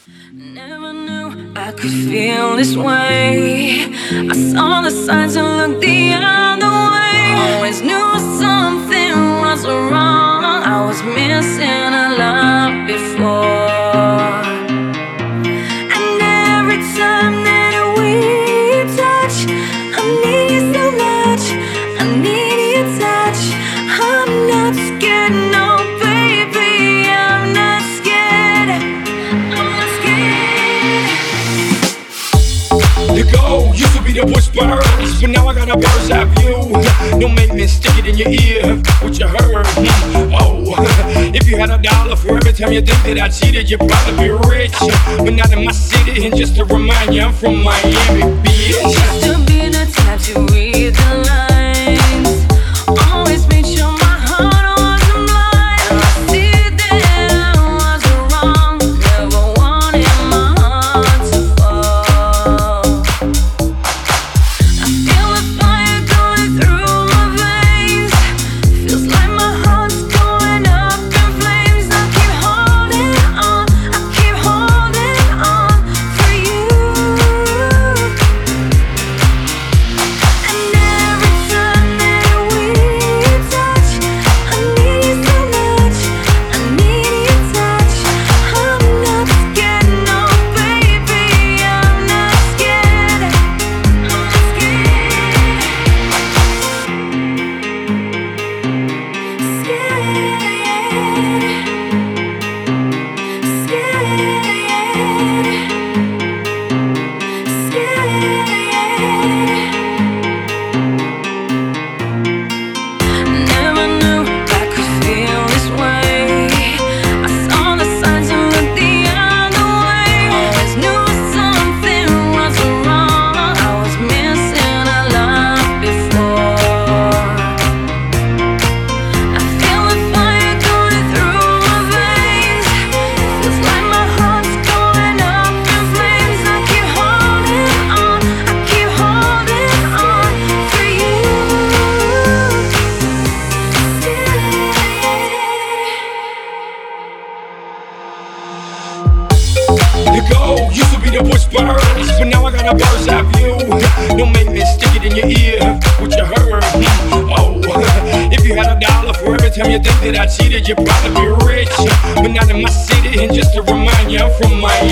Never knew I could feel this way. I saw the signs and looked the other way. Always knew something was wrong. I was missing a love before. And every time that we touch, I need you so much. I need your touch. I'm not scared, no, baby. I'm not scared. I'm not scared. The goal used to be the whispers, but now I got a bird's eye view. Don't make me stick it in your ear. What you heard? Oh, if you had $1 for every time you think that I cheated, you'd probably be rich. But not in my city, and just to remind you, I'm from Miami, bitch. Used to be the type to read the lines. Always made sure my heart wasn't blind. I see that I was wrong. Never wanted my heart to fall. I feel the fire going through my veins. Feels like my heart's going up in flames. I keep holding on. I keep holding on for you. And every time that we touch, I need you so much. I need your touch. I'm not scared, no, baby. I'm not scared. I'm not Never knew I could feel this way. I saw the signs and looked the other way. Always knew something was wrong. I was missing a love before. I feel the fire going through my veins. Feels like my heart's going up in flames. I keep holding on. I keep holding on for you. The goal used to be the whispers, but now I got a bird's eye view. Don't make me stick it in your ear. What you heard? Oh, if you had $1 for every time you think that I cheated, you'd probably be rich. But not in my city, and just to remind you, I'm from Miami.